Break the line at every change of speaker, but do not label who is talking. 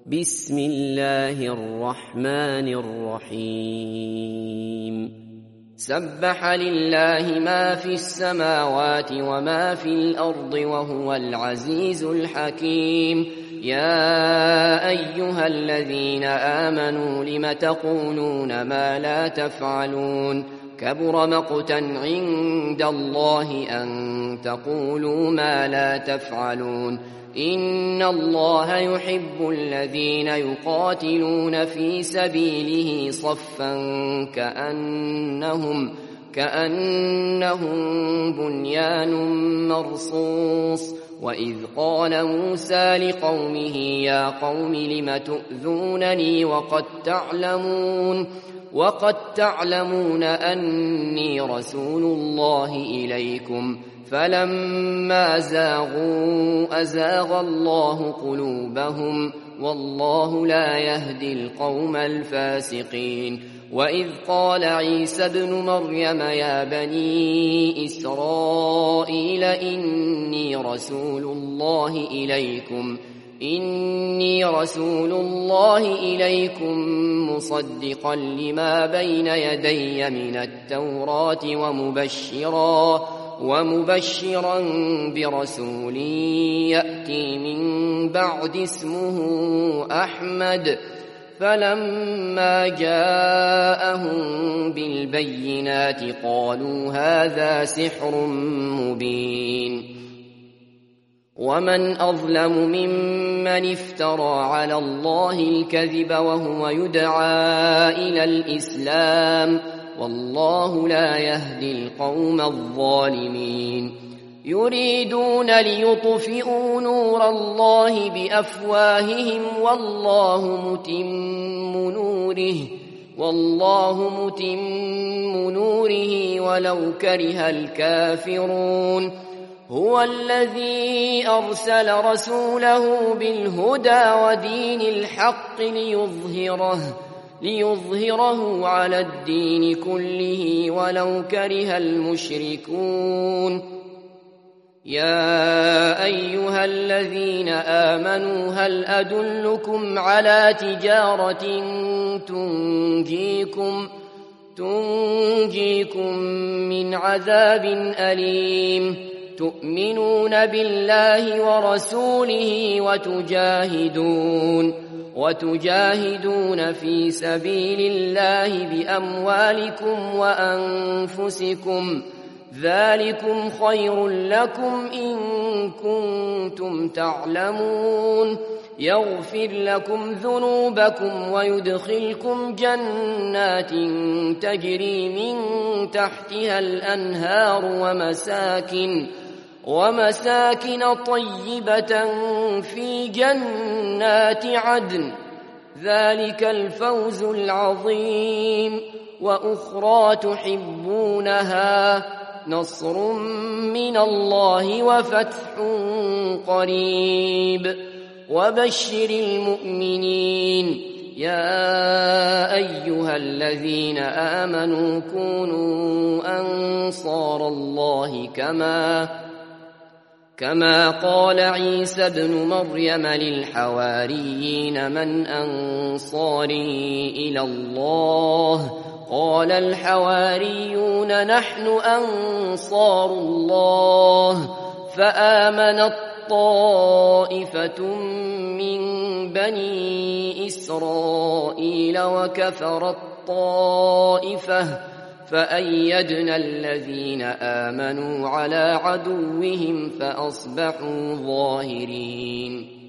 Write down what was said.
بسم الله الرحمن الرحيم سبح لله ما في السماوات وما في الأرض وهو العزيز الحكيم يا أيها الذين آمنوا لم تقولون ما لا تفعلون كبر مقتا عند الله أن تقولوا ما لا تفعلون إن الله يحب الذين يقاتلون في سبيله صفا كأنهم بنيان مرصوص وإذ قال موسى لقومه يا قوم لم تؤذونني وقد تعلمون أني رسول الله إليكم فلما زاغوا أزاغ الله قلوبهم والله لا يهدي القوم الفاسقين وإذ قال عيسى ابن مريم يا بني إسرائيل إني رسول الله إليكم مصدقا لما بين يدي من التوراة ومبشرا برسول يأتي من بعد اسمه أحمد فلما جاءهم بالبينات قالوا هذا سحر مبين ومن أظلم ممن افترى على الله الكذب وهو يدعى إلى الإسلام والله لا يهدي القوم الظالمين يريدون ليطفئوا نور الله بأفواههم والله متم نوره ولو كره الكافرون هو الذي أرسل رسوله بالهدى ودين الحق ليظهره على الدين كله ولو كره المشركون يا أيها الذين آمنوا هل أدلكم على تجارة تنجيكم من عذاب أليم تؤمنون بالله ورسوله وتجاهدون في سبيل الله بأموالكم وأنفسكم ذلكم خير لكم إن كنتم تعلمون يغفر لكم ذنوبكم ويدخلكم جنات تجري من تحتها الأنهار ومساكن طيبة في جنات عدن ذلك الفوز العظيم وأخرى تحبونها نصر من الله وفتح قريب وبشر المؤمنين يا أيها الذين آمنوا كونوا أنصار الله كما قال عيسى ابن مريم للحواريين من أنصاري إلى الله قال الحواريون نحن أنصار الله فآمنت طائفة من بني إسرائيل وكفرت طائفة فأيدنا الذين آمنوا على عدوهم فأصبحوا ظاهرين